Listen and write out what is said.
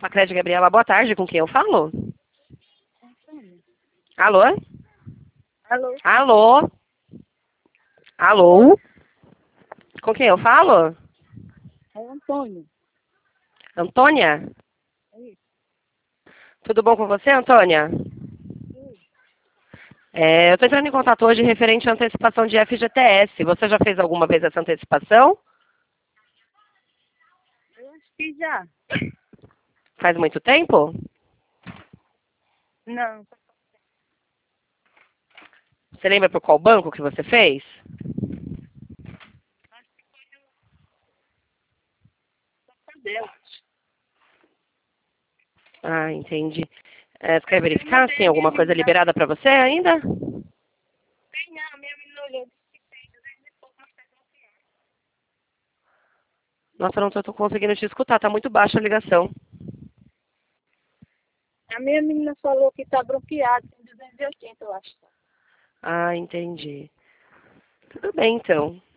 Pacred Gabriela, boa tarde, com quem eu falo? Antônio. Alô? Alô? Alô? Alô? Alô? Com quem eu falo? É o Antônio. Antônia? Oi. Tudo bom com você, Antônia? Oi. Eu estou entrando em contato hoje referente à antecipação de FGTS. Você já fez alguma vez essa antecipação? Eu acho que já. Faz muito tempo? Não. Você lembra por qual banco que você fez? Cadê? Ah, entendi. Você quer Eu verificar se mandei tem a minha alguma coisa menina. liberada para você ainda? Tem não, a minha menina olhou. Disse que tem 200 e pouco, mas tá bloqueado. Nossa, eu não estou conseguindo te escutar, tá muito baixa a ligação. A minha menina falou que tá bloqueado, tem 280, eu acho. Ah, entendi. Tudo bem, então.